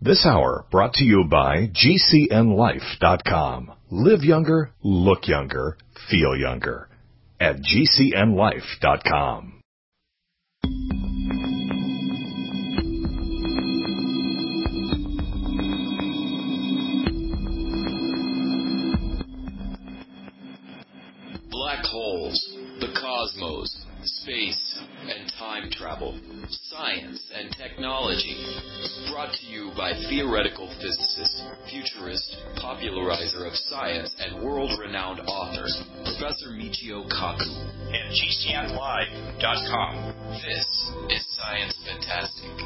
This hour brought to you by GCNLife.com. Live younger, look younger, feel younger at GCNLife.com. Black holes, the cosmos, space, and time travel, science and technology. Brought to you by theoretical physicist, futurist, popularizer of science, and world-renowned author, Professor Michio Kaku. At GCNLive.com. This is Science Fantastic.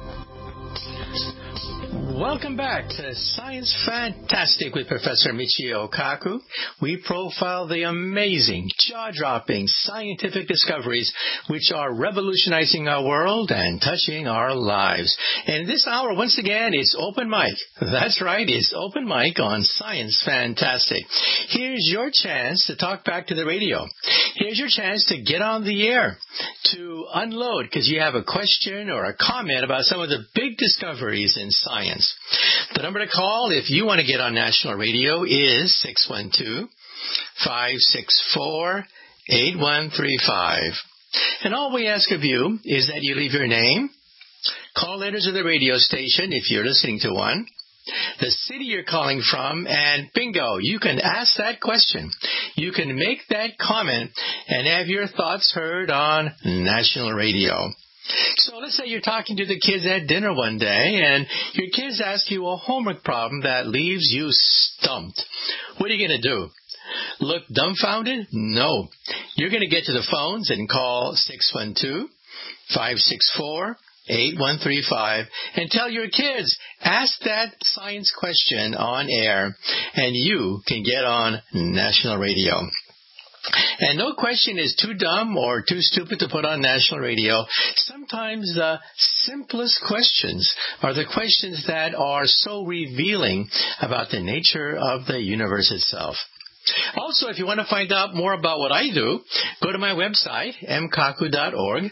Welcome back to Science Fantastic with Professor Michio Kaku. We profile the amazing, jaw-dropping scientific discoveries which are revolutionizing our world and touching our lives. And this hour, once again, is open mic. That's right, it's open mic on Science Fantastic. Here's your chance to talk back to the radio. Here's your chance to get on the air, to unload because you have a question or a comment about some of the big discoveries in science. The number to call if you want to get on national radio is 612-564-8135. And all we ask of you is that you leave your name, call letters of the radio station if you're listening to one, the city you're calling from, and bingo, you can ask that question. You can make that comment and have your thoughts heard on national radio. So let's say you're talking to the kids at dinner one day, and your kids ask you a homework problem that leaves you stumped. What are you going to do? Look dumbfounded? No. You're going to get to the phones and call 612-564-8135 and tell your kids, ask that science question on air, and you can get on national radio. And no question is too dumb or too stupid to put on national radio. Sometimes the simplest questions are the questions that are so revealing about the nature of the universe itself. Also, if you want to find out more about what I do, go to my website, mkaku.org,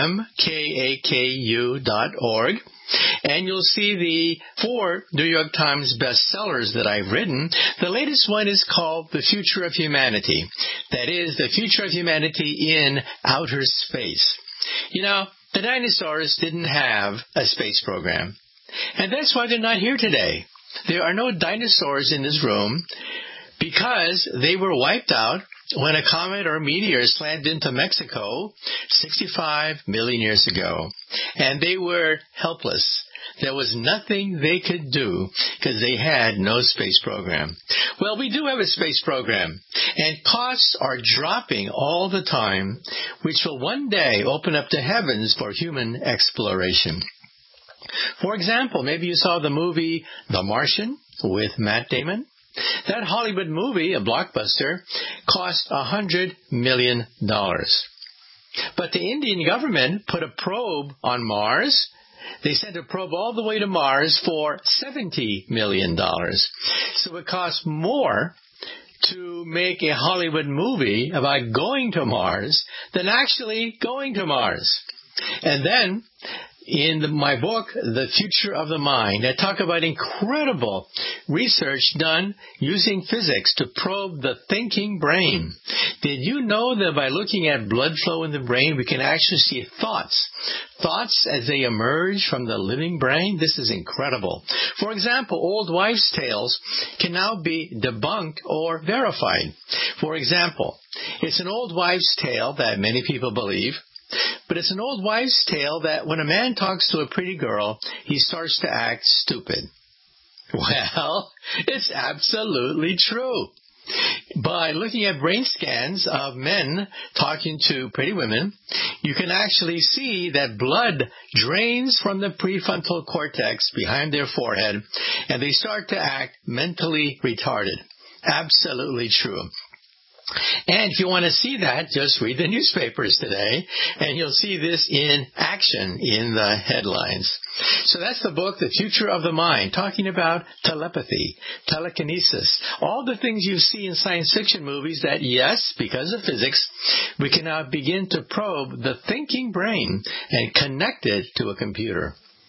mkaku.org, and you'll see the 4 New York Times bestsellers that I've written. The latest one is called The Future of Humanity. That is, the future of humanity in outer space. You know, the dinosaurs didn't have a space program, and that's why they're not here today. There are no dinosaurs in this room, because they were wiped out when a comet or meteor slammed into Mexico 65 million years ago. And they were helpless. There was nothing they could do because they had no space program. Well, we do have a space program, and costs are dropping all the time, which will one day open up the heavens for human exploration. For example, maybe you saw the movie The Martian with Matt Damon. That Hollywood movie, a blockbuster, cost $100 million. But the Indian government put a probe on Mars. They sent a probe all the way to Mars for $70 million. So it costs more to make a Hollywood movie about going to Mars than actually going to Mars. And then, in my book, The Future of the Mind, I talk about incredible research done using physics to probe the thinking brain. Did you know that by looking at blood flow in the brain, we can actually see thoughts as they emerge from the living brain? This is incredible. For example, old wives' tales can now be debunked or verified. For example, it's an old wives' tale that many people believe, but it's an old wives' tale that when a man talks to a pretty girl, he starts to act stupid. Well, it's absolutely true. By looking at brain scans of men talking to pretty women, you can actually see that blood drains from the prefrontal cortex behind their forehead, and they start to act mentally retarded. Absolutely true. And if you want to see that, just read the newspapers today, and you'll see this in action in the headlines. So that's the book, The Future of the Mind, talking about telepathy, telekinesis, all the things you see in science fiction movies that, yes, because of physics, we can now begin to probe the thinking brain and connect it to a computer.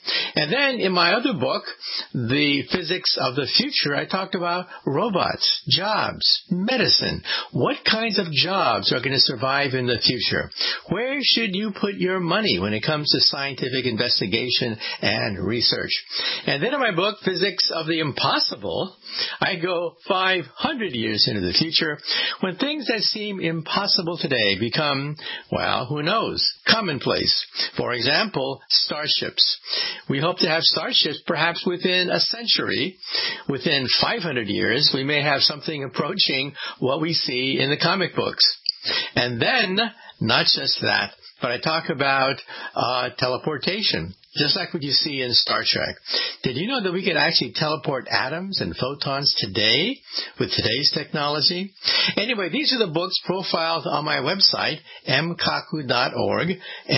And then in my other book, The Physics of the Future, I talked about robots, jobs, medicine. What kinds of jobs are going to survive in the future? Where should you put your money when it comes to scientific investigation and research? And then in my book, Physics of the Impossible, I go 500 years into the future when things that seem impossible today become, well, who knows, commonplace. For example, starships. We hope to have starships perhaps within a century. Within 500 years, we may have something approaching what we see in the comic books. And then, not just that, but I talk about teleportation, just like what you see in Star Trek. Did you know that we could actually teleport atoms and photons today with today's technology? Anyway, these are the books profiled on my website, mkaku.org,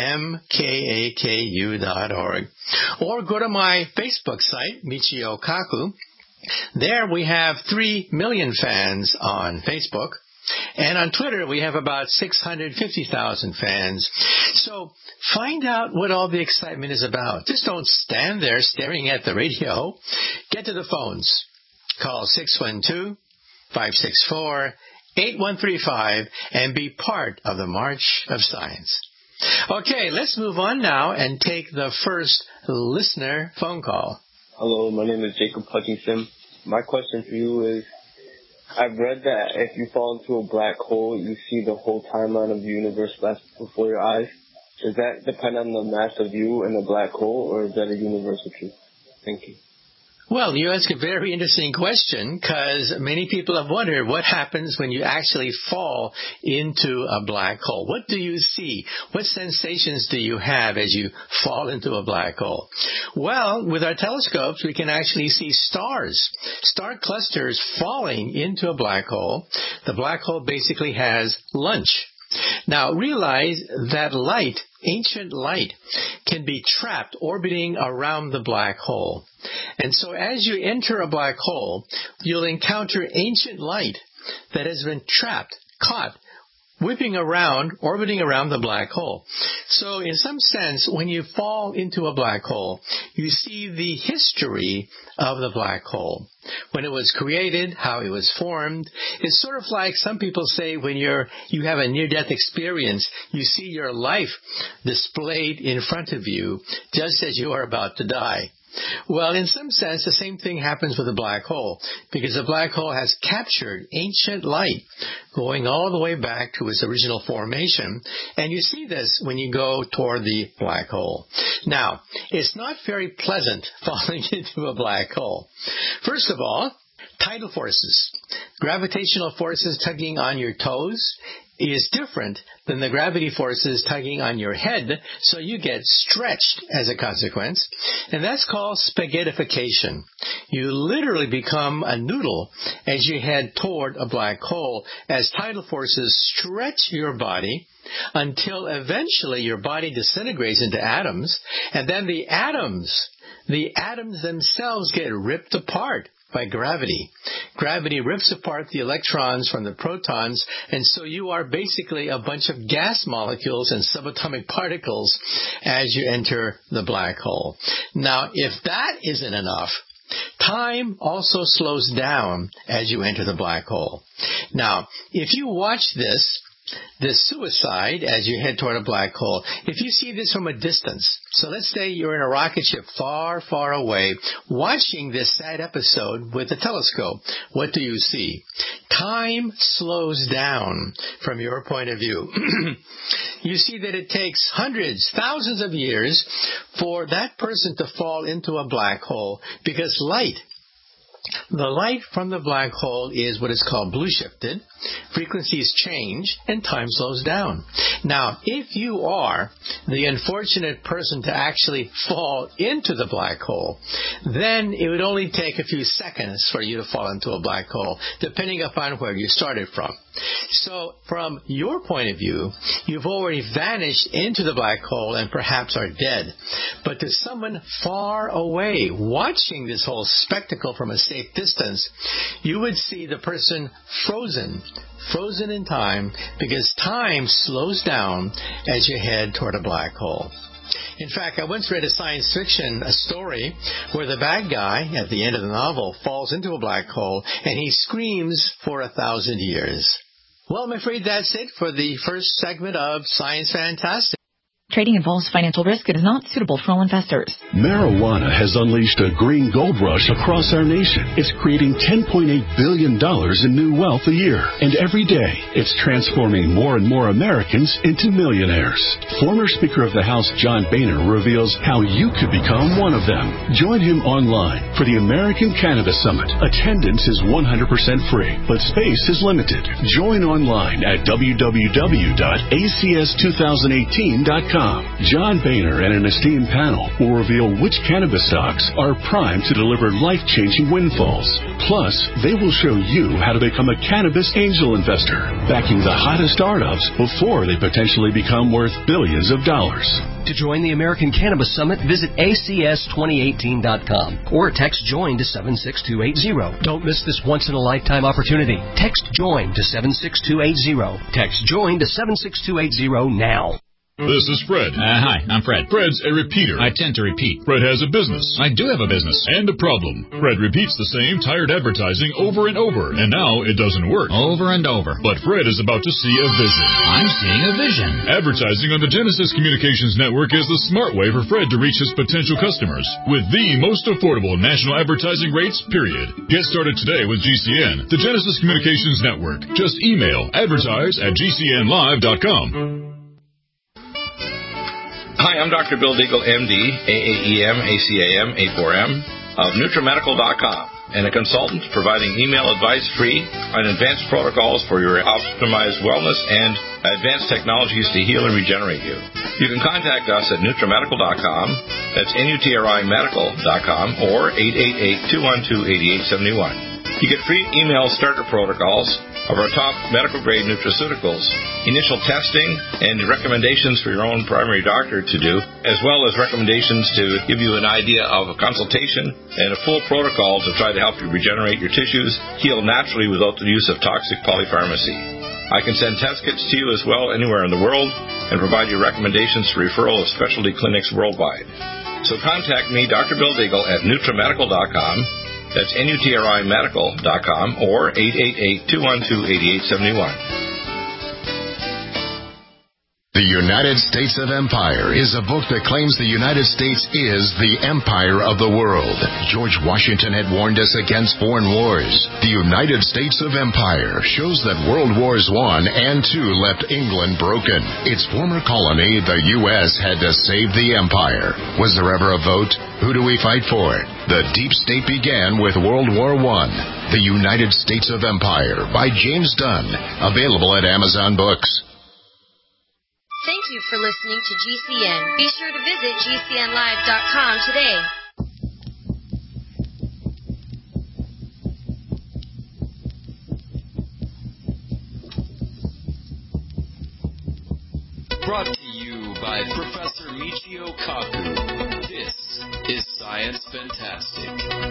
mkaku.org. Or go to my Facebook site, Michio Kaku. There we have 3 million fans on Facebook. And on Twitter, we have about 650,000 fans. So find out what all the excitement is about. Just don't stand there staring at the radio. Get to the phones. Call 612-564-8135 and be part of the March of Science. Okay, let's move on now and take the first listener phone call. Hello, my name is Jacob Hutchinson. My question for you is, I've read that if you fall into a black hole, you see the whole timeline of the universe flash before your eyes. Does that depend on the mass of you and the black hole, or is that a universal truth? Thank you. Well, you ask a very interesting question, because many people have wondered what happens when you actually fall into a black hole. What do you see? What sensations do you have as you fall into a black hole? Well, with our telescopes, we can actually see stars, star clusters falling into a black hole. The black hole basically has lunch. Now, realize that light, ancient light, can be trapped orbiting around the black hole. And so as you enter a black hole, you'll encounter ancient light that has been trapped, caught, whipping around, orbiting around the black hole. So in some sense, when you fall into a black hole, you see the history of the black hole. When it was created, how it was formed. It's sort of like some people say when you have a near-death experience, you see your life displayed in front of you just as you are about to die. Well, in some sense, the same thing happens with a black hole, because the black hole has captured ancient light going all the way back to its original formation, and you see this when you go toward the black hole. Now, it's not very pleasant falling into a black hole. First of all, tidal forces, gravitational forces tugging on your toes, is different than the gravity forces tugging on your head, so you get stretched as a consequence, and that's called spaghettification. You literally become a noodle as you head toward a black hole, as tidal forces stretch your body until eventually your body disintegrates into atoms, and then the atoms themselves get ripped apart by gravity. Gravity rips apart the electrons from the protons, and so you are basically a bunch of gas molecules and subatomic particles as you enter the black hole. Now, if that isn't enough, time also slows down as you enter the black hole. Now, if you watch this suicide as you head toward a black hole, if you see this from a distance, so let's say you're in a rocket ship far, far away, watching this sad episode with a telescope, what do you see? Time slows down from your point of view. You see that it takes hundreds, thousands of years for that person to fall into a black hole, because the light from the black hole is what is called blue shifted. Frequencies change and time slows down. Now, if you are the unfortunate person to actually fall into the black hole, then it would only take a few seconds for you to fall into a black hole, depending upon where you started from. So, from your point of view, you've already vanished into the black hole and perhaps are dead. But to someone far away, watching this whole spectacle from a safe distance, you would see the person frozen in time, because time slows down as you head toward a black hole. In fact, I once read a science fiction story where the bad guy, at the end of the novel, falls into a black hole and he screams for 1,000 years. Well, I'm afraid that's it for the first segment of Science Fantastic. Trading involves financial risk. It is not suitable for all investors. Marijuana has unleashed a green gold rush across our nation. It's creating $10.8 billion in new wealth a year. And every day, it's transforming more and more Americans into millionaires. Former Speaker of the House John Boehner reveals how you could become one of them. Join him online for the American Cannabis Summit. Attendance is 100% free, but space is limited. Join online at www.acs2018.com. John Boehner and an esteemed panel will reveal which cannabis stocks are primed to deliver life-changing windfalls. Plus, they will show you how to become a cannabis angel investor, backing the hottest startups before they potentially become worth billions of dollars. To join the American Cannabis Summit, visit acs2018.com or text JOIN to 76280. Don't miss this once-in-a-lifetime opportunity. Text JOIN to 76280. Text JOIN to 76280 now. This is Fred. Hi, I'm Fred. Fred's a repeater. I tend to repeat. Fred has a business. I do have a business. And a problem. Fred repeats the same tired advertising over and over, and now it doesn't work. Over and over. But Fred is about to see a vision. I'm seeing a vision. Advertising on the Genesis Communications Network is the smart way for Fred to reach his potential customers with the most affordable national advertising rates, period. Get started today with GCN, the Genesis Communications Network. Just email advertise@gcnlive.com. Hi, I'm Dr. Bill Deagle, MD, AAEM, ACAM, A4M, of NutriMedical.com, and a consultant providing email advice free on advanced protocols for your optimized wellness and advanced technologies to heal and regenerate you. You can contact us at NutriMedical.com, that's NutriMedical.com, or 888-212-8871. You get free email starter protocols of our top medical-grade nutraceuticals, initial testing, and recommendations for your own primary doctor to do, as well as recommendations to give you an idea of a consultation and a full protocol to try to help you regenerate your tissues, heal naturally without the use of toxic polypharmacy. I can send test kits to you as well anywhere in the world and provide you recommendations for referral of specialty clinics worldwide. So contact me, Dr. Bill Deagle, at NutriMedical.com. That's NutriMedical.com or 888-212-8871. The United States of Empire is a book that claims the United States is the empire of the world. George Washington had warned us against foreign wars. The United States of Empire shows that World Wars I and II left England broken. Its former colony, the U.S., had to save the empire. Was there ever a vote? Who do we fight for? The deep state began with World War I. The United States of Empire by James Dunn. Available at Amazon Books. Thank you for listening to GCN. Be sure to visit GCNlive.com today. Brought to you by Professor Michio Kaku. This is Science Fantastic.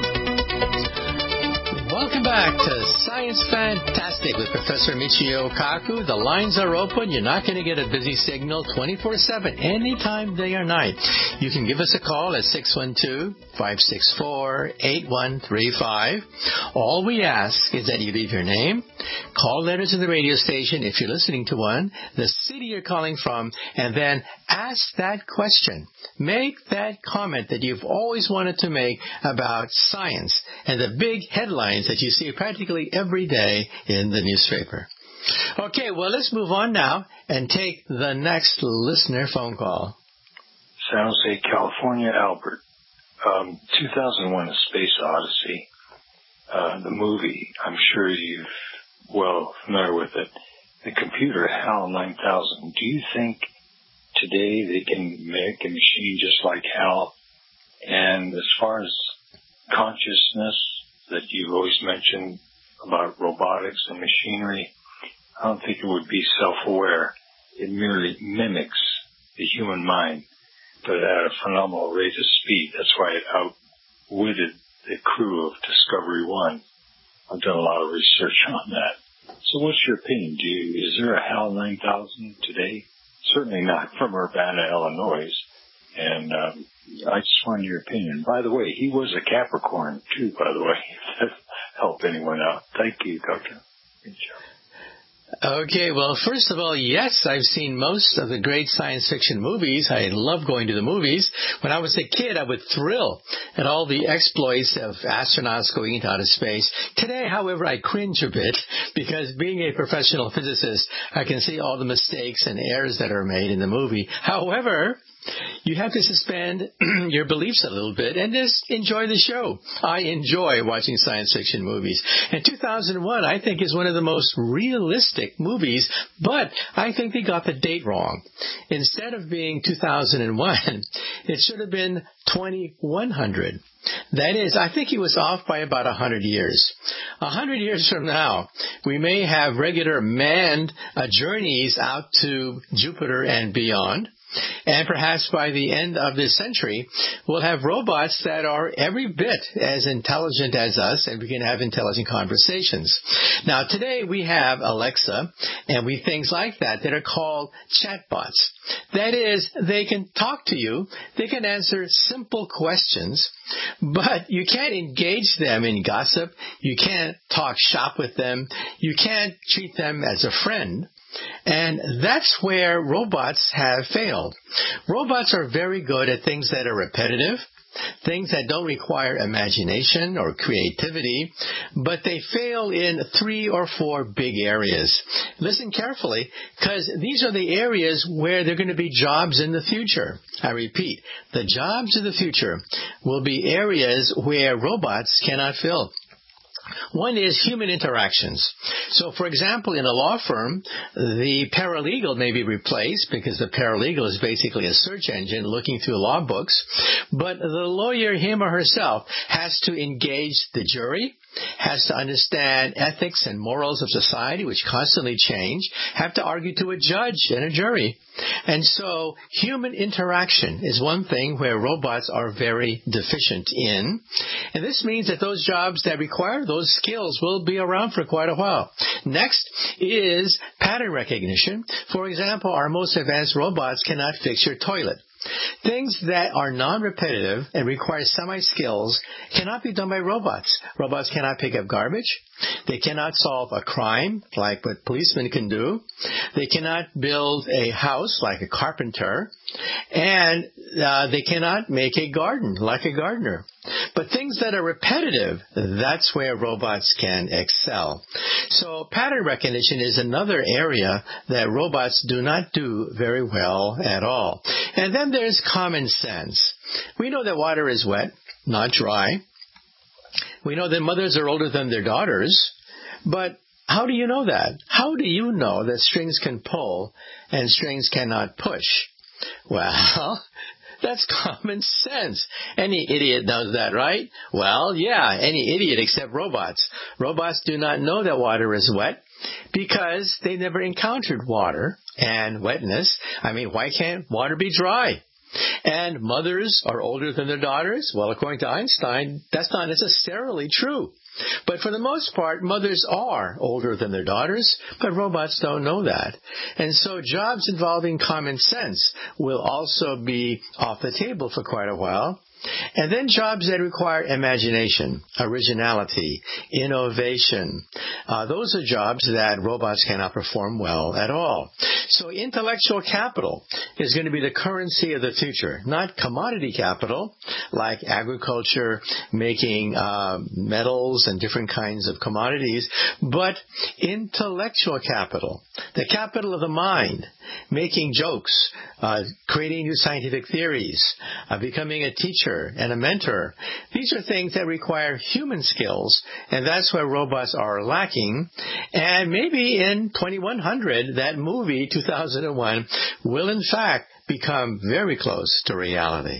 Welcome back to Science Fantastic with Professor Michio Kaku. The lines are open. You're not going to get a busy signal 24/7, anytime, day or night. You can give us a call at 612-564-8135. All we ask is that you leave your name, call letter to the radio station if you're listening to one, the city you're calling from, and then ask that question. Make that comment that you've always wanted to make about science and the big headlines that you see practically every day in the newspaper. Okay, well, let's move on now and take the next listener phone call. San Jose, California, Albert. 2001, A Space Odyssey. The movie, I'm sure you're well familiar with it. The computer, HAL 9000. Do you think today they can make a machine just like HAL? And as far as consciousness that you've always mentioned about robotics and machinery, I don't think it would be self-aware. It merely mimics the human mind, but at a phenomenal rate of speed. That's why it outwitted the crew of Discovery 1. I've done a lot of research on that. So what's your opinion? Is there a HAL 9000 today? Certainly not from Urbana, Illinois. And I just wanted your opinion. By the way, he was a Capricorn, too, by the way. If that help anyone out. Thank you, Doctor. Good job. Okay, well, first of all, yes, I've seen most of the great science fiction movies. I love going to the movies. When I was a kid, I would thrill at all the exploits of astronauts going into outer space. Today, however, I cringe a bit because being a professional physicist, I can see all the mistakes and errors that are made in the movie. However, you have to suspend your beliefs a little bit and just enjoy the show. I enjoy watching science fiction movies. And 2001, I think, is one of the most realistic movies, but I think they got the date wrong. Instead of being 2001, it should have been 2100. That is, I think he was off by about 100 years. 100 years from now, we may have regular manned journeys out to Jupiter and beyond. And perhaps by the end of this century, we'll have robots that are every bit as intelligent as us, and we can have intelligent conversations. Now, today we have Alexa and things like that are called chatbots. That is, they can talk to you, they can answer simple questions, but you can't engage them in gossip, you can't talk shop with them, you can't treat them as a friend. And that's where robots have failed. Robots are very good at things that are repetitive, things that don't require imagination or creativity, but they fail in 3 or 4 big areas. Listen carefully, because these are the areas where there are going to be jobs in the future. I repeat, the jobs of the future will be areas where robots cannot fill. One is human interactions. So, for example, in a law firm, the paralegal may be replaced because the paralegal is basically a search engine looking through law books. But the lawyer, him or herself, has to engage the jury, has to understand ethics and morals of society, which constantly change, have to argue to a judge and a jury. And so human interaction is one thing where robots are very deficient in. And this means that those jobs that require those skills will be around for quite a while. Next is pattern recognition. For example, our most advanced robots cannot fix your toilet. Things that are non-repetitive and require semi-skills cannot be done by robots. Robots cannot pick up garbage. They cannot solve a crime like what policemen can do. They cannot build a house like a carpenter. And they cannot make a garden like a gardener. But things that are repetitive, that's where robots can excel. So pattern recognition is another area that robots do not do very well at all. And then there's common sense. We know that water is wet, not dry. We know that mothers are older than their daughters. But how do you know that? How do you know that strings can pull and strings cannot push? Well, that's common sense. Any idiot knows that, right? Well, yeah, any idiot except robots. Robots do not know that water is wet because they never encountered water and wetness. I mean, why can't water be dry? And mothers are older than their daughters? Well, according to Einstein, that's not necessarily true. But for the most part, mothers are older than their daughters, but robots don't know that. And so jobs involving common sense will also be off the table for quite a while. And then jobs that require imagination, originality, innovation. Those are jobs that robots cannot perform well at all. So intellectual capital is going to be the currency of the future, not commodity capital like agriculture, making metals and different kinds of commodities, but intellectual capital, the capital of the mind, making jokes, creating new scientific theories, becoming a teacher and a mentor. These are things that require human skills, and that's where robots are lacking. And maybe in 2100, that movie, 2001, will in fact become very close to reality.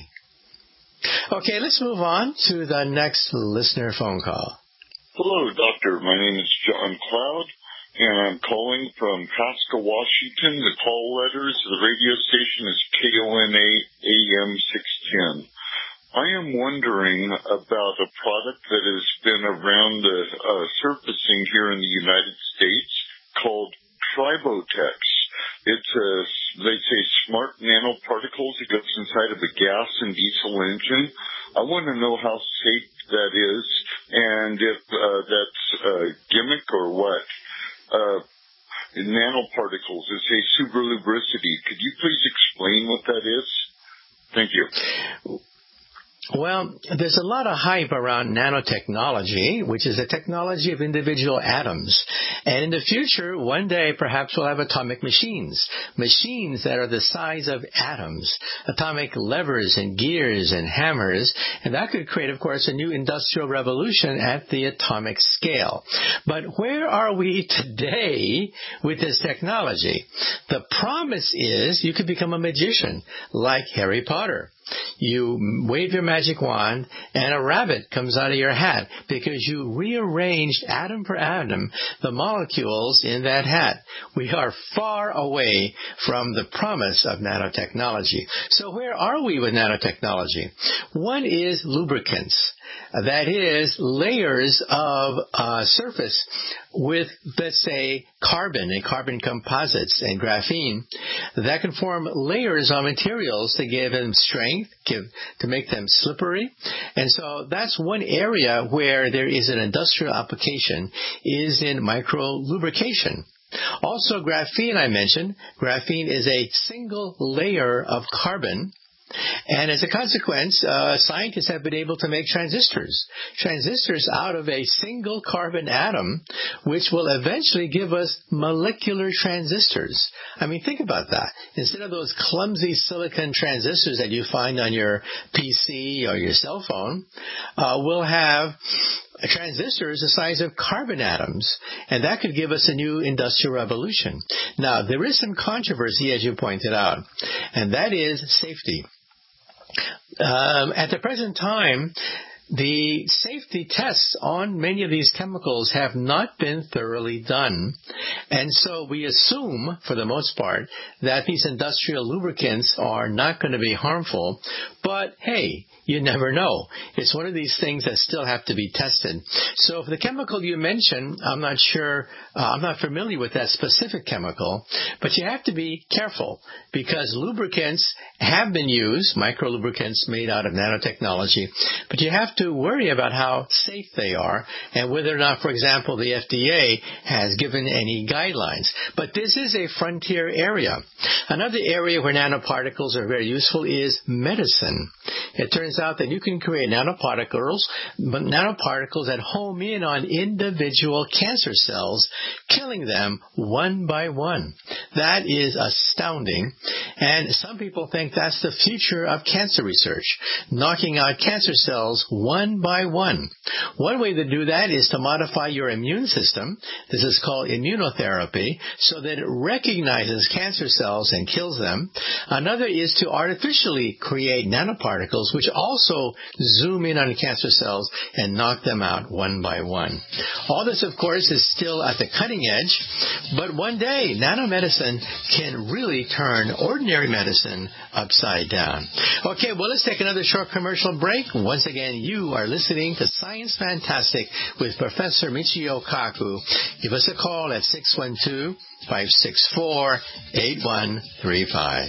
Okay, let's move on to the next listener phone call. Hello, Doctor. My name is John Cloud, and I'm calling from Pasco, Washington. The call letters of the radio station is KONA AM 610. I am wondering about a product that has been around surfacing here in the United States called Tribotex. It's a, they say, smart nanoparticle nanoparticles that goes inside of a gas and diesel engine. I want to know how safe that is and if that's a gimmick or what. Nanoparticles, they say superlubricity. Could you please explain what that is? Thank you. Well, there's a lot of hype around nanotechnology, which is the technology of individual atoms. And in the future, one day, perhaps we'll have atomic machines that are the size of atoms, atomic levers and gears and hammers, and that could create, of course, a new industrial revolution at the atomic scale. But where are we today with this technology? The promise is you could become a magician like Harry Potter. You wave your magic wand and a rabbit comes out of your hat because you rearranged atom per atom the molecules in that hat. We are far away from the promise of nanotechnology. So where are we with nanotechnology? One is lubricants. That is layers of to with, let's say, carbon and carbon composites and graphene that can form layers on materials to give them strength, to make them slippery. And so that's one area where there is an industrial application, is in micro-lubrication. Also, graphene, I mentioned. Graphene is a single layer of carbon. And as a consequence, scientists have been able to make transistors out of a single carbon atom, which will eventually give us molecular transistors. I mean, think about that. Instead of those clumsy silicon transistors that you find on your PC or your cell phone, we'll have transistors the size of carbon atoms, and that could give us a new industrial revolution. Now, there is some controversy, as you pointed out, and that is safety. At the present time, the safety tests on many of these chemicals have not been thoroughly done. And so we assume, for the most part, that these industrial lubricants are not going to be harmful. But, hey, you never know. It's one of these things that still have to be tested. So for the chemical you mentioned, I'm not sure, I'm not familiar with that specific chemical, but you have to be careful because lubricants have been used, micro-lubricants made out of nanotechnology, but you have to worry about how safe they are and whether or not, for example, the FDA has given any guidelines. But this is a frontier area. Another area where nanoparticles are very useful is medicine. It turns out that you can create nanoparticles that home in on individual cancer cells, killing them one by one. That is astounding. And some people think that's the future of cancer research, knocking out cancer cells one by one. One way to do that is to modify your immune system. This is called immunotherapy, so that it recognizes cancer cells and kills them. Another is to artificially create nanoparticles, which also zoom in on cancer cells and knock them out one by one. All this, of course, is still at the cutting edge, but one day nanomedicine can really turn ordinary medicine upside down. Okay, well, let's take another short commercial break. Once again, you are listening to Science Fantastic with Professor Michio Kaku. Give us a call at 612-564-8135.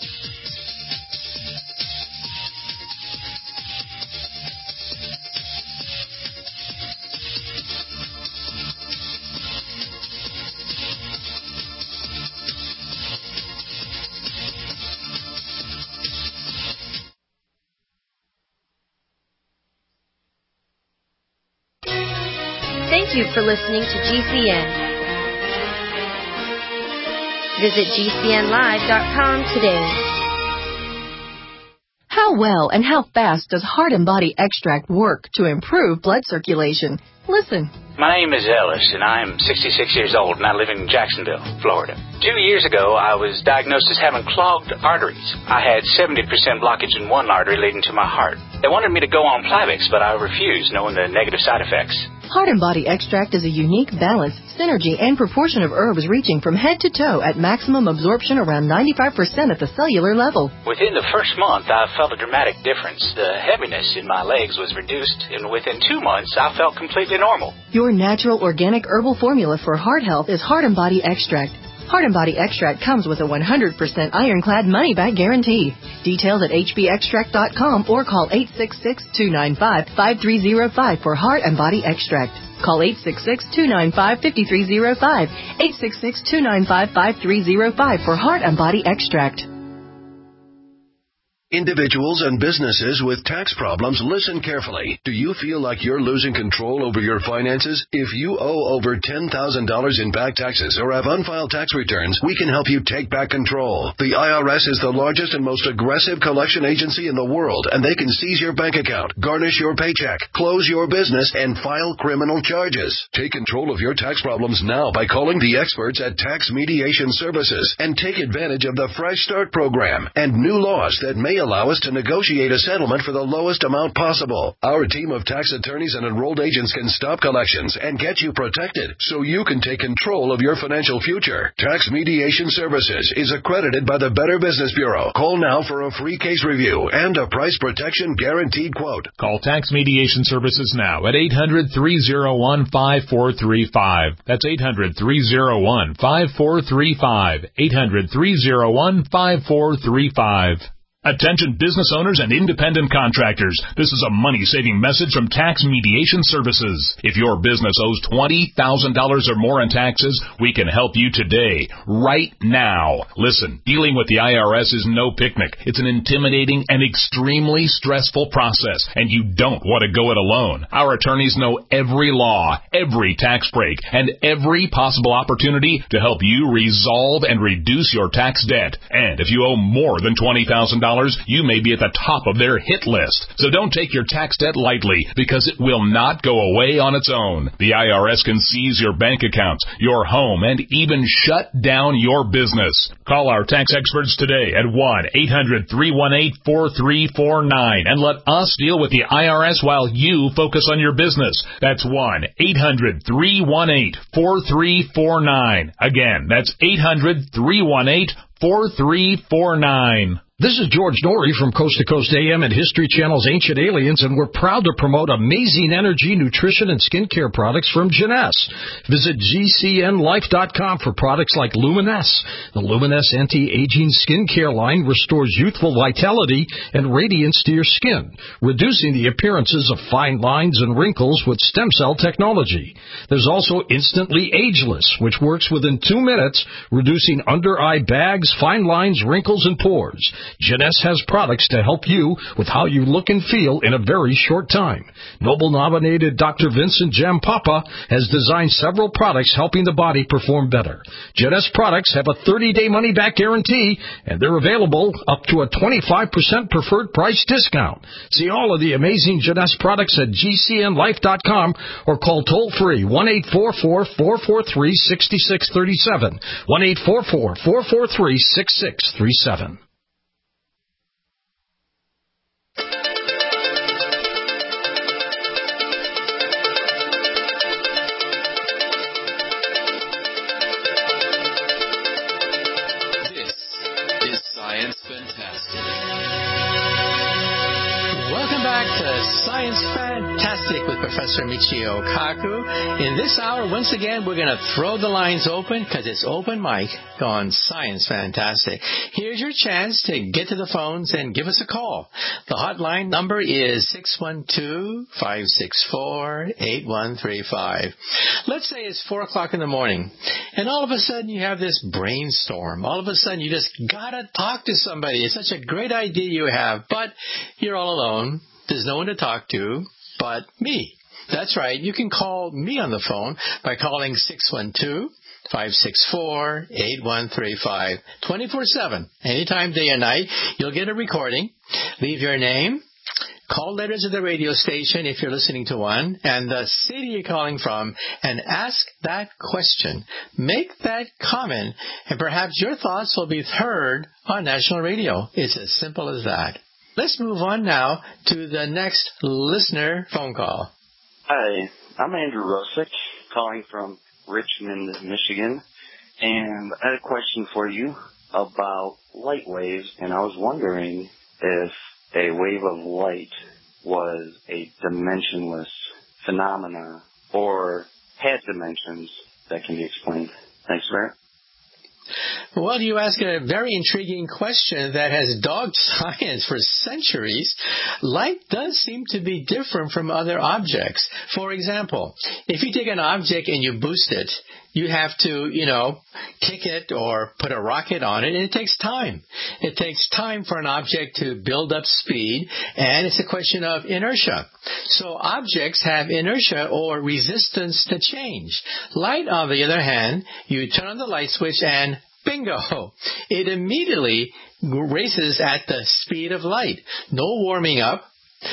Thank you for listening to GCN. Visit GCNlive.com today. How well and how fast does Heart and Body Extract work to improve blood circulation? Listen. My name is Ellis, and I'm 66 years old, and I live in Jacksonville, Florida. 2 years ago, I was diagnosed as having clogged arteries. I had 70% blockage in one artery leading to my heart. They wanted me to go on Plavix, but I refused, knowing the negative side effects. Heart and Body Extract is a unique balance, synergy, and proportion of herbs reaching from head to toe at maximum absorption around 95% at the cellular level. Within the first month, I felt a dramatic difference. The heaviness in my legs was reduced, and within 2 months, I felt completely normal. Your natural organic herbal formula for heart health is Heart and Body Extract. Heart and Body Extract comes with a 100% ironclad money-back guarantee. Details at hbextract.com or call 866-295-5305 for Heart and Body Extract. Call 866-295-5305, 866-295-5305 for Heart and Body Extract. Individuals and businesses with tax problems, listen carefully. Do you feel like you're losing control over your finances? If you owe over $10,000 in back taxes or have unfiled tax returns, we can help you take back control. The IRS is the largest and most aggressive collection agency in the world, and they can seize your bank account, garnish your paycheck, close your business, and file criminal charges. Take control of your tax problems now by calling the experts at Tax Mediation Services and take advantage of the Fresh Start program and new laws that may allow us to negotiate a settlement for the lowest amount possible. Our team of tax attorneys and enrolled agents can stop collections and get you protected so you can take control of your financial future. Tax Mediation Services is accredited by the Better Business Bureau. Call now for a free case review and a price protection guaranteed quote. Call Tax Mediation Services now at 800-301-5435. That's 800-301-5435. 800-301-5435. Attention business owners and independent contractors. This is a money-saving message from Tax Mediation Services. If your business owes $20,000 or more in taxes, we can help you today, right now. Listen, dealing with the IRS is no picnic. It's an intimidating and extremely stressful process, and you don't want to go it alone. Our attorneys know every law, every tax break, and every possible opportunity to help you resolve and reduce your tax debt. And if you owe more than $20,000, you may be at the top of their hit list. So don't take your tax debt lightly, because it will not go away on its own. The IRS can seize your bank accounts, your home, and even shut down your business. Call our tax experts today at 1-800-318-4349 and let us deal with the IRS while you focus on your business. That's 1-800-318-4349. Again, that's 800-318-4349. This is George Norrie from Coast to Coast AM and History Channel's Ancient Aliens, and we're proud to promote amazing energy, nutrition, and skincare products from Jeunesse. Visit GCNLife.com for products like Luminesse. The Luminesse anti-aging skincare line restores youthful vitality and radiance to your skin, reducing the appearances of fine lines and wrinkles with stem cell technology. There's also Instantly Ageless, which works within 2 minutes, reducing under-eye bags, fine lines, wrinkles, and pores. Jeunesse has products to help you with how you look and feel in a very short time. Nobel-nominated Dr. Vincent Jampapa has designed several products helping the body perform better. Jeunesse products have a 30-day money-back guarantee, and they're available up to a 25% preferred price discount. See all of the amazing Jeunesse products at GCNLife.com or call toll-free 1-844-443-6637, 1-844-443-6637. Science Fantastic with Professor Michio Kaku. In this hour, once again, we're going to throw the lines open because it's open mic on Science Fantastic. Here's your chance to get to the phones and give us a call. The hotline number is 612-564-8135. Let's say it's 4 o'clock in the morning, and all of a sudden you have this brainstorm. All of a sudden you just got to talk to somebody. It's such a great idea you have, but you're all alone. There's no one to talk to but me. That's right. You can call me on the phone by calling 612-564-8135. 24/7. Anytime, day and night. You'll get a recording. Leave your name. Call letters of the radio station if you're listening to one, and the city you're calling from, and ask that question. Make that comment, and perhaps your thoughts will be heard on national radio. It's as simple as that. Let's move on now to the next listener phone call. Hi, I'm Andrew Rosick, calling from Richmond, Michigan, and I had a question for you about light waves, and I was wondering if a wave of light was a dimensionless phenomena or had dimensions that can be explained. Thanks, Barrett. Well, you ask a very intriguing question that has dogged science for centuries. Light does seem to be different from other objects. For example, if you take an object and you boost it, you have to, kick it or put a rocket on it, and it takes time. It takes time for an object to build up speed, and it's a question of inertia. So objects have inertia or resistance to change. Light, on the other hand, you turn on the light switch and bingo! It immediately races at the speed of light. No warming up.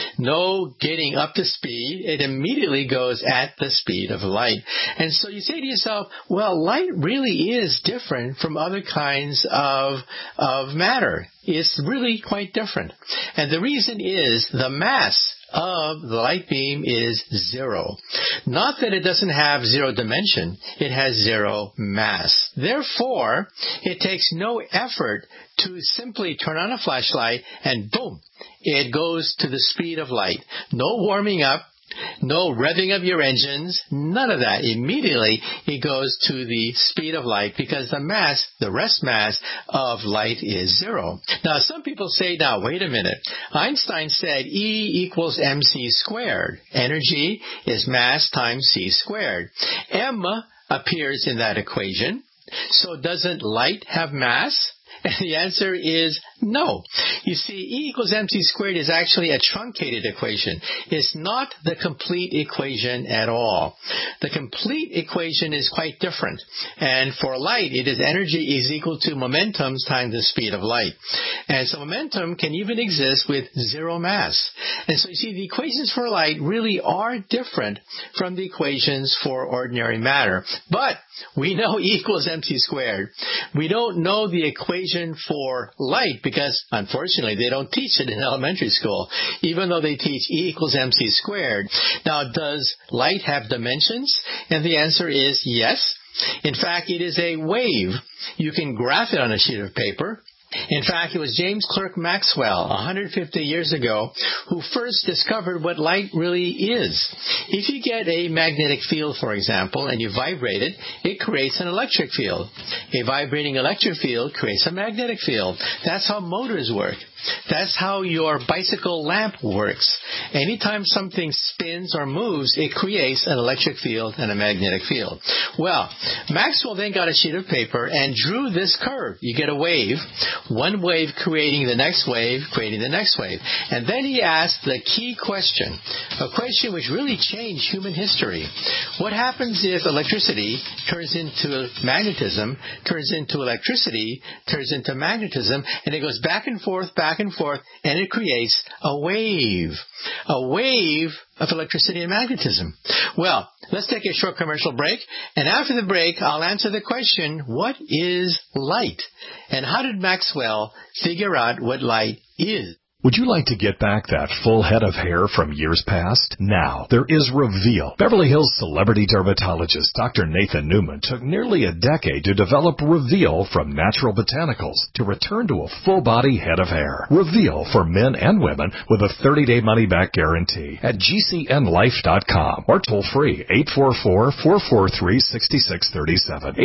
No getting up to speed. It immediately goes at the speed of light. And so you say to yourself, well, light really is different from other kinds of matter. It's really quite different. And the reason is the mass of the light beam is zero. Not that it doesn't have zero dimension, it has zero mass. Therefore, it takes no effort to simply turn on a flashlight and boom, it goes to the speed of light. No warming up, no revving of your engines, none of that. Immediately, it goes to the speed of light because the rest mass of light is zero. Now, some people say, wait a minute. Einstein said E equals mc squared. Energy is mass times c squared. M appears in that equation. So doesn't light have mass? And the answer is no. You see, E equals mc squared is actually a truncated equation. It's not the complete equation at all. The complete equation is quite different. And for light, it is energy is equal to momentum times the speed of light. And so momentum can even exist with zero mass. And so you see, the equations for light really are different from the equations for ordinary matter. But we know E equals mc squared. We don't know the equation for light because, unfortunately, they don't teach it in elementary school, even though they teach E equals mc squared. Now, does light have dimensions? And the answer is yes. In fact, it is a wave. You can graph it on a sheet of paper. In fact, it was James Clerk Maxwell 150 years ago who first discovered what light really is. If you get a magnetic field, for example, and you vibrate it, it creates an electric field. A vibrating electric field creates a magnetic field. That's how motors work. That's how your bicycle lamp works. Anytime something spins or moves, it creates an electric field and a magnetic field. Well, Maxwell then got a sheet of paper and drew this curve. You get a wave, one wave creating the next wave, creating the next wave. And then he asked the key question, a question which really changed human history. What happens if electricity turns into magnetism, turns into electricity, turns into magnetism, and it goes back and forth, and it creates a wave of electricity and magnetism. Well, let's take a short commercial break, and after the break, I'll answer the question, what is light? And how did Maxwell figure out what light is? Would you like to get back that full head of hair from years past? Now, there is Reveal. Beverly Hills celebrity dermatologist Dr. Nathan Newman took nearly a decade to develop Reveal from natural botanicals to return to a full-body head of hair. Reveal for men and women with a 30-day money-back guarantee at GCNlife.com or toll-free 844-443-6637.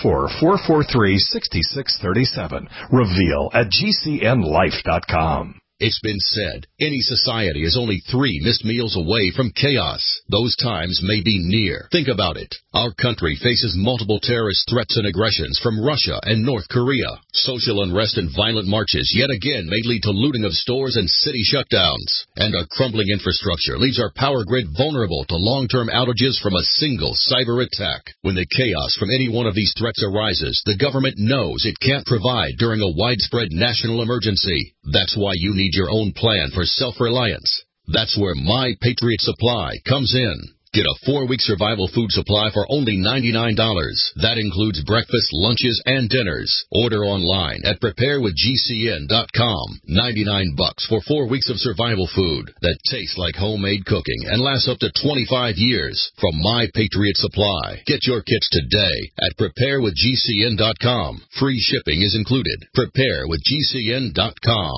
844-443-6637. Reveal at GCNlife.com. It's been said, any society is only 3 missed meals away from chaos. Those times may be near. Think about it. Our country faces multiple terrorist threats and aggressions from Russia and North Korea. Social unrest and violent marches yet again may lead to looting of stores and city shutdowns. And a crumbling infrastructure leaves our power grid vulnerable to long-term outages from a single cyber attack. When the chaos from any one of these threats arises, the government knows it can't provide during a widespread national emergency. That's why you need your own plan for self-reliance. That's where My Patriot Supply comes in. Get a 4-week survival food supply for only $99. That includes breakfast, lunches, and dinners. Order online at preparewithgcn.com. $99 for 4 weeks of survival food that tastes like homemade cooking and lasts up to 25 years from My Patriot Supply. Get your kits today at preparewithgcn.com. Free shipping is included. Preparewithgcn.com.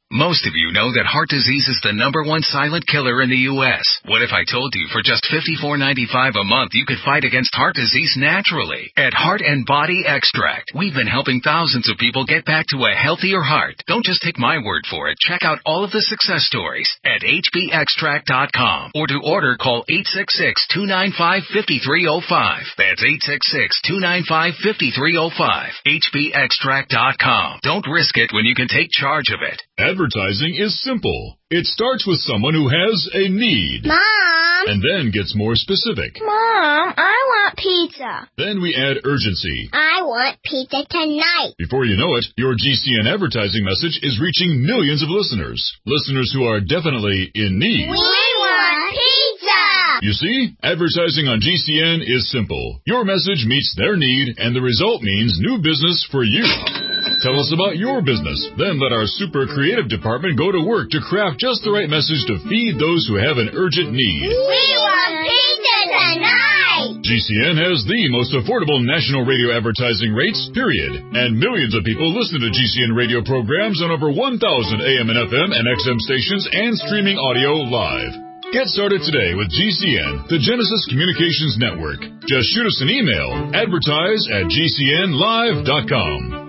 Most of you know that heart disease is the #1 silent killer in the U.S. What if I told you for just $54.95 a month you could fight against heart disease naturally? At Heart and Body Extract, we've been helping thousands of people get back to a healthier heart. Don't just take my word for it. Check out all of the success stories at hbextract.com. Or to order, call 866-295-5305. That's 866-295-5305. hbextract.com. Don't risk it when you can take charge of it. Advertising is simple. It starts with someone who has a need. Mom! And then gets more specific. Mom, I want pizza. Then we add urgency. I want pizza tonight. Before you know it, your GCN advertising message is reaching millions of listeners. Listeners who are definitely in need. We want pizza! You see, advertising on GCN is simple. Your message meets their need, and the result means new business for you. Tell us about your business. Then let our super creative department go to work to craft just the right message to feed those who have an urgent need. We want pizza tonight! GCN has the most affordable national radio advertising rates, period. And millions of people listen to GCN radio programs on over 1,000 AM and FM and XM stations and streaming audio live. Get started today with GCN, the Genesis Communications Network. Just shoot us an email, advertise@gcnlive.com.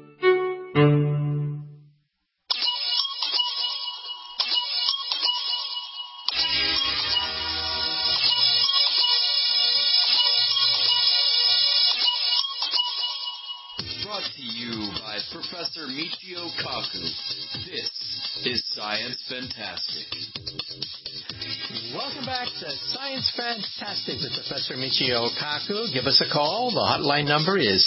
Brought to you by Professor Michio Kaku. This is Science Fantastic. Welcome back to Science Fantastic with Professor Michio Kaku. Give us a call. The hotline number is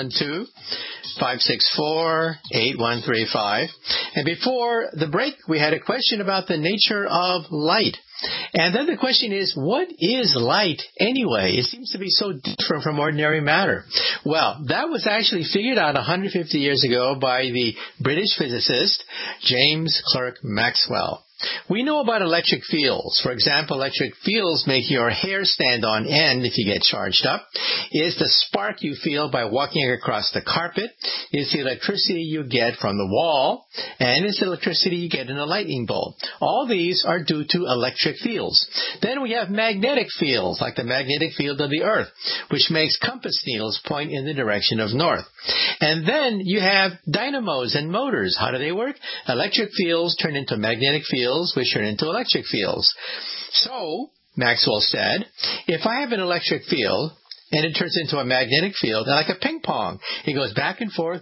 612-564-8135. And before the break, we had a question about the nature of light. And then the question is, what is light anyway? It seems to be so different from ordinary matter. Well, that was actually figured out 150 years ago by the British physicist James Clerk Maxwell. We know about electric fields. For example, electric fields make your hair stand on end if you get charged up. It's the spark you feel by walking across the carpet. It's the electricity you get from the wall. And it's the electricity you get in a lightning bolt. All these are due to electric fields. Then we have magnetic fields, like the magnetic field of the Earth, which makes compass needles point in the direction of north. And then you have dynamos and motors. How do they work? Electric fields turn into magnetic fields, which turn into electric fields. So, Maxwell said, if I have an electric field, and it turns into a magnetic field, like a ping pong, it goes back and forth,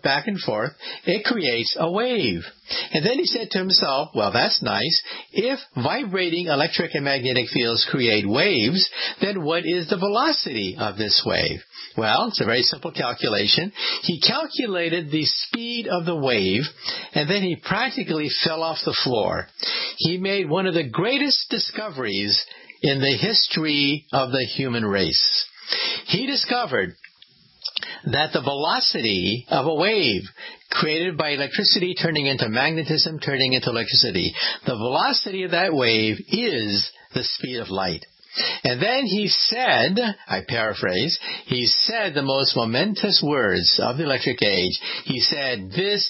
it creates a wave. And then he said to himself, well, that's nice. If vibrating electric and magnetic fields create waves, then what is the velocity of this wave? Well, it's a very simple calculation. He calculated the speed of the wave, and then he practically fell off the floor. He made one of the greatest discoveries in the history of the human race. He discovered that the velocity of a wave created by electricity turning into magnetism, turning into electricity, the velocity of that wave is the speed of light. And then he said, I paraphrase, he said the most momentous words of the electric age. He said, this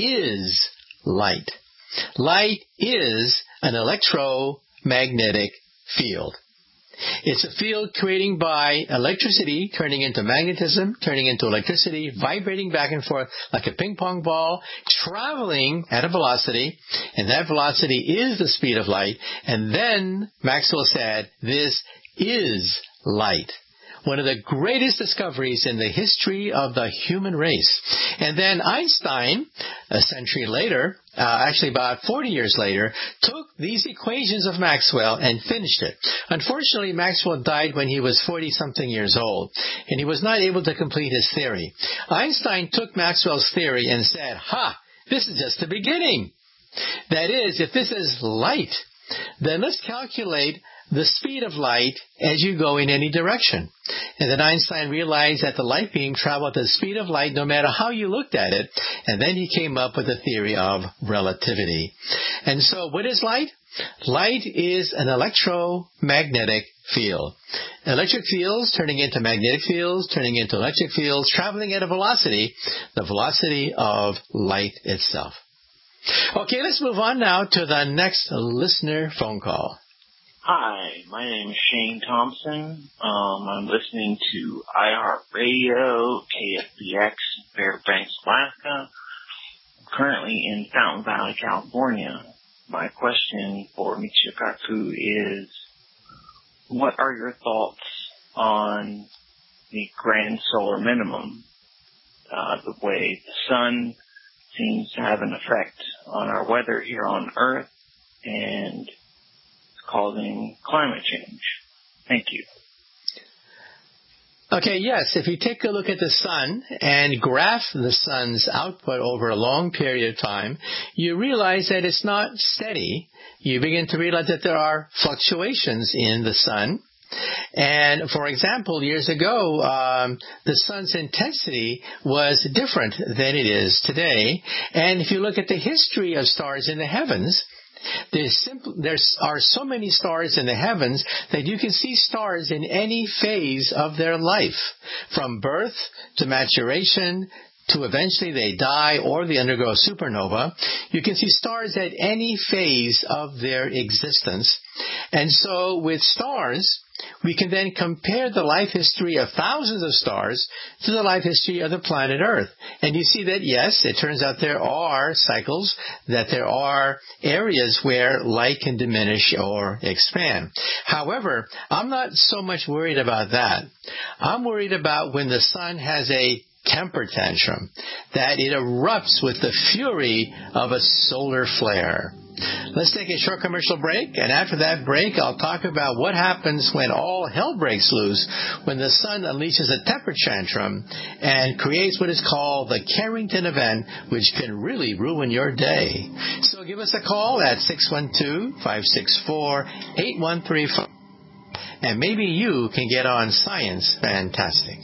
is light. Light is an electromagnetic field. It's a field created by electricity turning into magnetism, turning into electricity, vibrating back and forth like a ping pong ball, traveling at a velocity, and that velocity is the speed of light. And then Maxwell said, this is light. One of the greatest discoveries in the history of the human race. And then Einstein, a century later, actually about 40 years later, took these equations of Maxwell and finished it. Unfortunately, Maxwell died when he was 40-something years old, and he was not able to complete his theory. Einstein took Maxwell's theory and said, this is just the beginning. That is, if this is light, then let's calculate the speed of light as you go in any direction. And then Einstein realized that the light beam traveled at the speed of light no matter how you looked at it. And then he came up with the theory of relativity. And so what is light? Light is an electromagnetic field. Electric fields turning into magnetic fields, turning into electric fields, traveling at a velocity, the velocity of light itself. Okay, let's move on now to the next listener phone call. Hi, my name is Shane Thompson. I'm listening to iHeartRadio, KFBX, Fairbanks, Alaska. I'm currently in Fountain Valley, California. My question for Michikaku is, what are your thoughts on the grand solar minimum? The way the sun seems to have an effect on our weather here on Earth and causing climate change. Thank you. Okay, yes, if you take a look at the sun and graph the sun's output over a long period of time, you realize that it's not steady. You begin to realize that there are fluctuations in the sun. And, for example, years ago, the sun's intensity was different than it is today. And if you look at the history of stars in the heavens, there are so many stars in the heavens that you can see stars in any phase of their life, from birth to maturation to eventually they die or they undergo a supernova. You can see stars at any phase of their existence. And so with stars, we can then compare the life history of thousands of stars to the life history of the planet Earth. And you see that, yes, it turns out there are cycles, that there are areas where light can diminish or expand. However, I'm not so much worried about that. I'm worried about when the sun has a temper tantrum, that it erupts with the fury of a solar flare. Let's take a short commercial break, and after that break, I'll talk about what happens when all hell breaks loose, when the sun unleashes a temper tantrum and creates what is called the Carrington event, which can really ruin your day. So give us a call at 612-564-8134, and maybe you can get on Science Fantastic.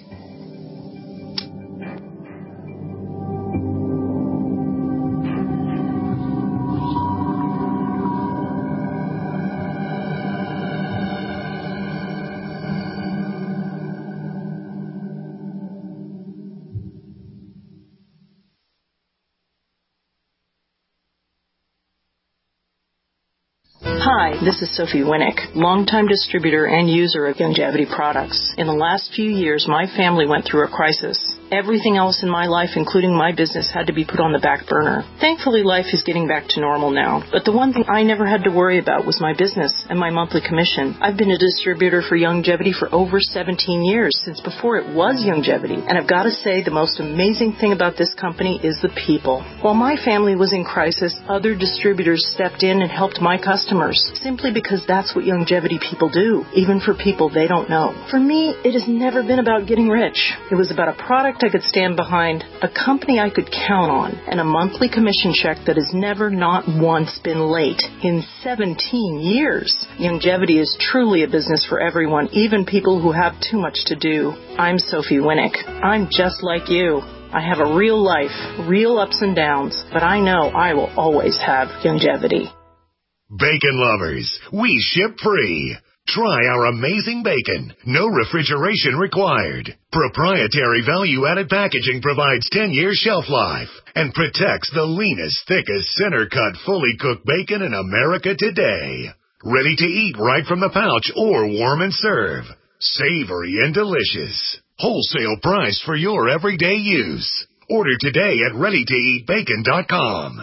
Hi, this is Sophie Winnick, longtime distributor and user of Youngevity products. In the last few years, my family went through a crisis. Everything else in my life, including my business, had to be put on the back burner. Thankfully, life is getting back to normal now. But the one thing I never had to worry about was my business and my monthly commission. I've been a distributor for Youngevity for over 17 years, since before it was Youngevity. And I've got to say, the most amazing thing about this company is the people. While my family was in crisis, other distributors stepped in and helped my customers, simply because that's what Youngevity people do, even for people they don't know. For me, it has never been about getting rich. It was about a product I could stand behind, a company I could count on, and a monthly commission check that has never, not once, been late in 17 years. Youngevity is truly a business for everyone, even people who have too much to do. I'm Sophie Winnick. I'm just like you. I have a real life, real ups and downs, but I know I will always have Youngevity. Bacon lovers, we ship free. Try our amazing bacon. No refrigeration required. Proprietary value-added packaging provides 10-year shelf life and protects the leanest, thickest, center-cut, fully cooked bacon in America today. Ready to eat right from the pouch or warm and serve. Savory and delicious. Wholesale price for your everyday use. Order today at ReadyToEatBacon.com.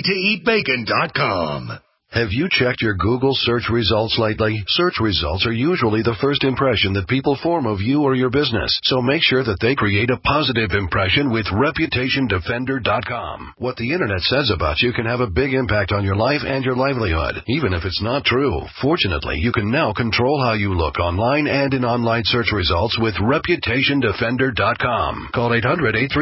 ReadyToEatBacon.com. Have you checked your Google search results lately? Search results are usually the first impression that people form of you or your business, so make sure that they create a positive impression with ReputationDefender.com. What the Internet says about you can have a big impact on your life and your livelihood, even if it's not true. Fortunately, you can now control how you look online and in online search results with ReputationDefender.com. Call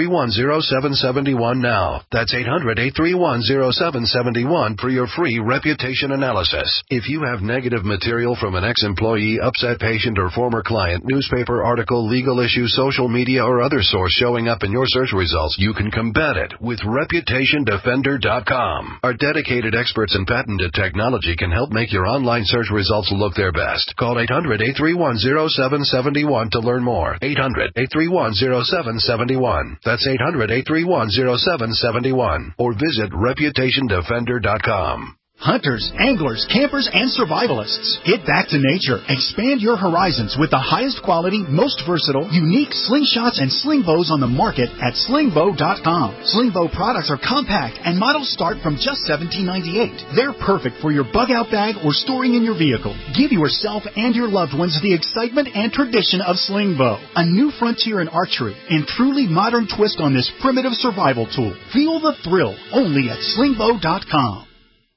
800-831-0771 now. That's 800-831-0771 for your free Reputation reputation analysis. If you have negative material from an ex-employee, upset patient, or former client, newspaper article, legal issue, social media, or other source showing up in your search results, you can combat it with ReputationDefender.com. Our dedicated experts in patented technology can help make your online search results look their best. Call 800-831-0771 to learn more. 800-831-0771. That's 800-831-0771. Or visit ReputationDefender.com. Hunters, anglers, campers, and survivalists. Get back to nature. Expand your horizons with the highest quality, most versatile, unique slingshots and sling bows on the market at slingbow.com. Slingbow products are compact and models start from just $17.98. They're perfect for your bug-out bag or storing in your vehicle. Give yourself and your loved ones the excitement and tradition of Slingbow, a new frontier in archery and truly modern twist on this primitive survival tool. Feel the thrill only at slingbow.com.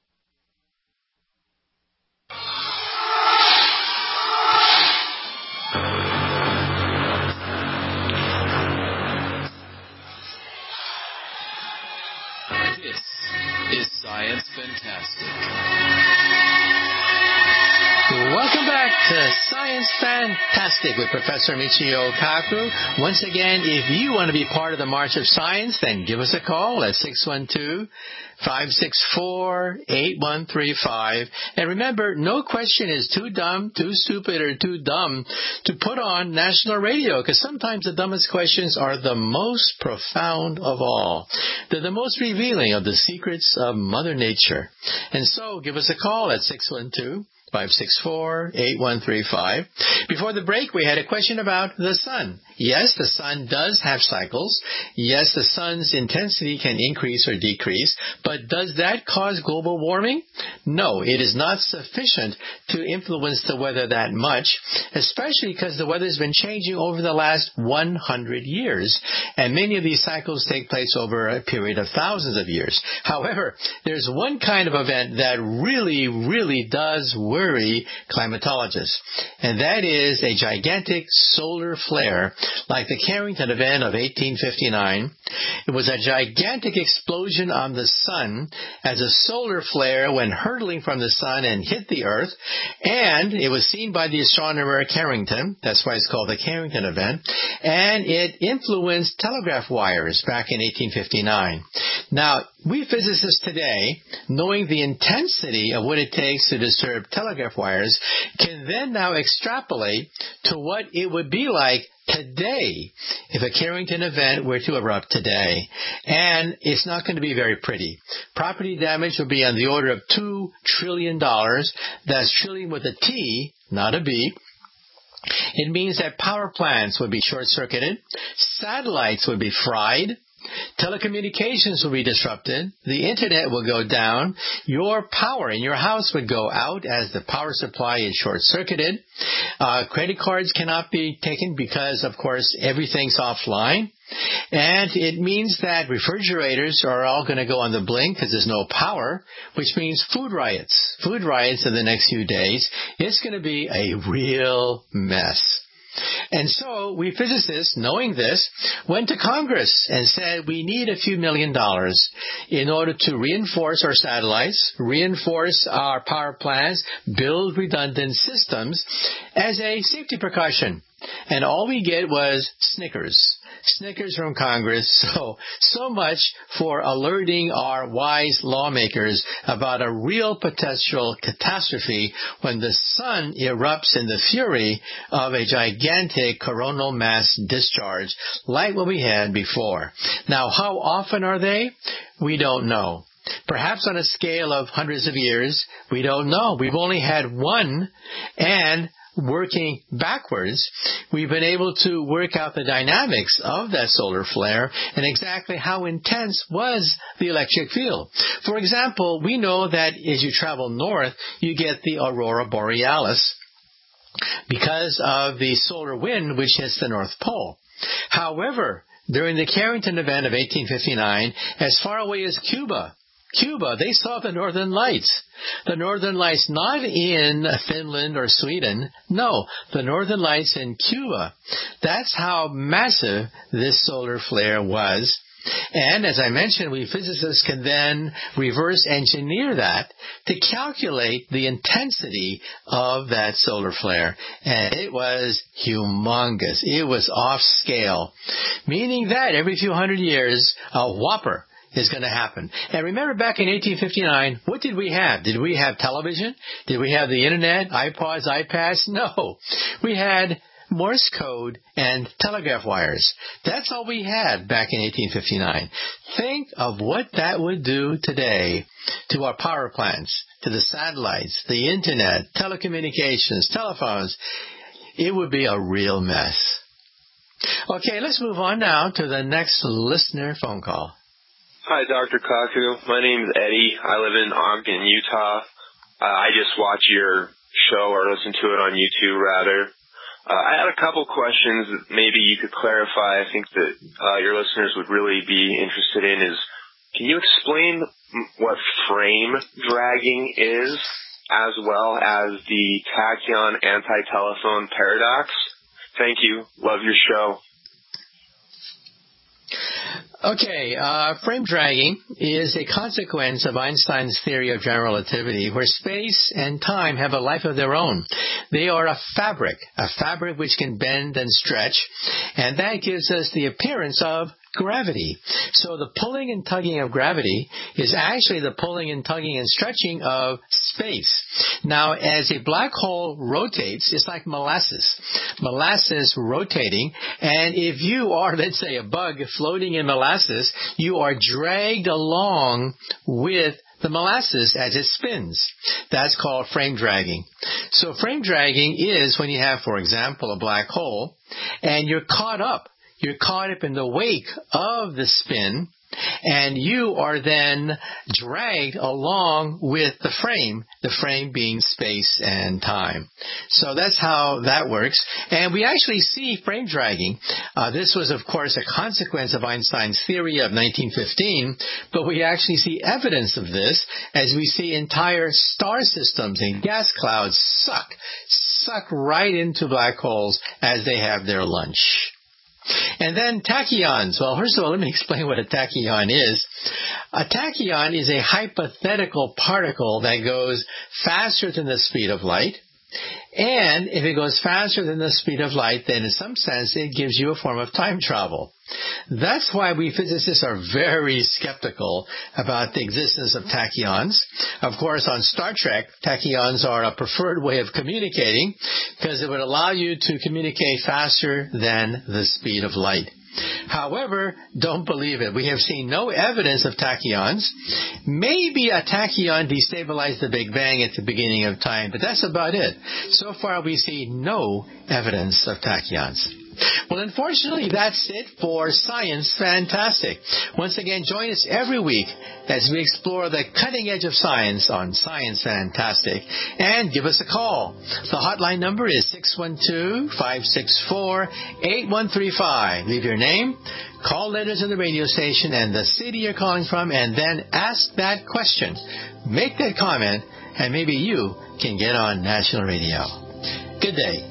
Science Fantastic. Welcome back to Science Fantastic with Professor Michio Kaku. Once again, if you want to be part of the March of Science, then give us a call at 612-564-8135. And remember, no question is too dumb, too stupid, or too dumb to put on national radio, because sometimes the dumbest questions are the most profound of all. They're the most revealing of the secrets of Mother Nature. And so give us a call at 612-564-8135. Before the break, we had a question about the sun. Yes, the sun does have cycles. Yes, the sun's intensity can increase or decrease. But does that cause global warming? No, it is not sufficient to influence the weather that much, especially because the weather's been changing over the last 100 years. And many of these cycles take place over a period of thousands of years. However, there's one kind of event that really does worry climatologists, and that is a gigantic solar flare like the Carrington event of 1859. It was a gigantic explosion on the sun as a solar flare went hurtling from the sun and hit the Earth, and it was seen by the astronomer Carrington. That's why it's called the Carrington event, and it influenced telegraph wires back in 1859. Now, we physicists today, knowing the intensity of what it takes to disturb telegraph wires, can then now extrapolate to what it would be like today if a Carrington event were to erupt today. And it's not going to be very pretty. Property damage will be on the order of $2 trillion. That's trillion with a T, not a B. It means that power plants would be short-circuited, satellites would be fried, telecommunications will be disrupted, the internet will go down, your power in your house would go out as the power supply is short-circuited, credit cards cannot be taken because, of course, everything's offline, and it means that refrigerators are all going to go on the blink because there's no power, which means food riots in the next few days. It's going to be a real mess. And so we physicists, knowing this, went to Congress and said we need a few $1 million in order to reinforce our satellites, reinforce our power plants, build redundant systems as a safety precaution. And all we get was Snickers from Congress. So much for alerting our wise lawmakers about a real potential catastrophe when the sun erupts in the fury of a gigantic coronal mass discharge like what we had before. Now, how often are they? We don't know. Perhaps on a scale of hundreds of years, we don't know. We've only had one, and working backwards, we've been able to work out the dynamics of that solar flare and exactly how intense was the electric field. For example, we know that as you travel north, you get the aurora borealis because of the solar wind which hits the North Pole. However, during the Carrington event of 1859, as far away as Cuba, they saw the Northern Lights. The Northern Lights not in Finland or Sweden. No, the Northern Lights in Cuba. That's how massive this solar flare was. And as I mentioned, we physicists can then reverse engineer that to calculate the intensity of that solar flare. And it was humongous. It was off scale, meaning that every few hundred years, a whopper is going to happen. And remember back in 1859, what did we have? Did we have television? Did we have the internet, iPods, iPads? No. We had Morse code and telegraph wires. That's all we had back in 1859. Think of what that would do today to our power plants, to the satellites, the internet, telecommunications, telephones. It would be a real mess. Okay, let's move on now to the next listener phone call. Hi, Dr. Kaku. My name is Eddie. I live in Ogden, Utah. I just watch your show or listen to it on YouTube, rather. I had a couple questions that maybe you could clarify. I think that your listeners would really be interested in is, can you explain what frame dragging is, as well as the tachyon anti-telephone paradox? Thank you. Love your show. Okay, frame dragging is a consequence of Einstein's theory of general relativity, where space and time have a life of their own. They are a fabric which can bend and stretch, and that gives us the appearance of gravity. So the pulling and tugging of gravity is actually the pulling and tugging and stretching of space. Now, as a black hole rotates, it's like molasses. Molasses rotating, and if you are, let's say, a bug floating in molasses, you are dragged along with the molasses as it spins. That's called frame dragging. So frame dragging is when you have, for example, a black hole, and you're caught up. You're caught up in the wake of the spin, and you are then dragged along with the frame being space and time. So that's how that works. And we actually see frame dragging. This was, of course, a consequence of Einstein's theory of 1915, but we actually see evidence of this as we see entire star systems and gas clouds suck right into black holes as they have their lunch. And then tachyons. Well, first of all, let me explain what a tachyon is. A tachyon is a hypothetical particle that goes faster than the speed of light. And if it goes faster than the speed of light, then in some sense it gives you a form of time travel. That's why we physicists are very skeptical about the existence of tachyons. Of course, on Star Trek, tachyons are a preferred way of communicating because it would allow you to communicate faster than the speed of light. However, don't believe it. We have seen no evidence of tachyons. Maybe a tachyon destabilized the Big Bang at the beginning of time, but that's about it. So far, we see no evidence of tachyons. Well, unfortunately, that's it for Science Fantastic. Once again, join us every week as we explore the cutting edge of science on Science Fantastic. And give us a call. The hotline number is 612-564-8135. Leave your name, call letters in the radio station, and the city you're calling from, and then ask that question. Make that comment, and maybe you can get on national radio. Good day.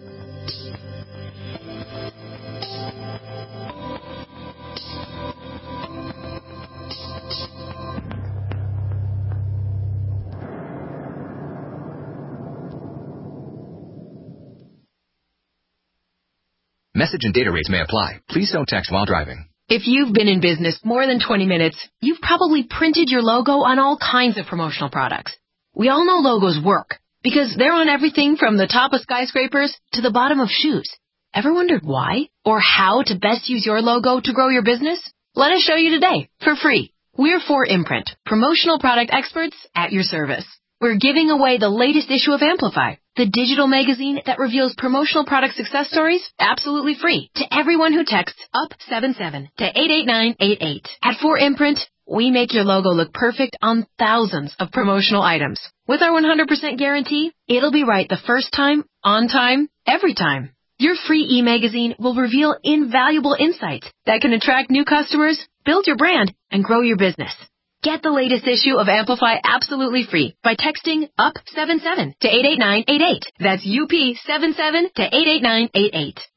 Message and data rates may apply. Please don't text while driving. If you've been in business more than 20 minutes, you've probably printed your logo on all kinds of promotional products. We all know logos work because they're on everything from the top of skyscrapers to the bottom of shoes. Ever wondered why or how to best use your logo to grow your business? Let us show you today for free. We're 4imprint, promotional product experts at your service. We're giving away the latest issue of Amplify, the digital magazine that reveals promotional product success stories absolutely free to everyone who texts UP77 to 88988. At 4imprint, we make your logo look perfect on thousands of promotional items. With our 100% guarantee, it'll be right the first time, on time, every time. Your free e-magazine will reveal invaluable insights that can attract new customers, build your brand, and grow your business. Get the latest issue of Amplify absolutely free by texting UP77 to 88988. That's UP77 to 88988.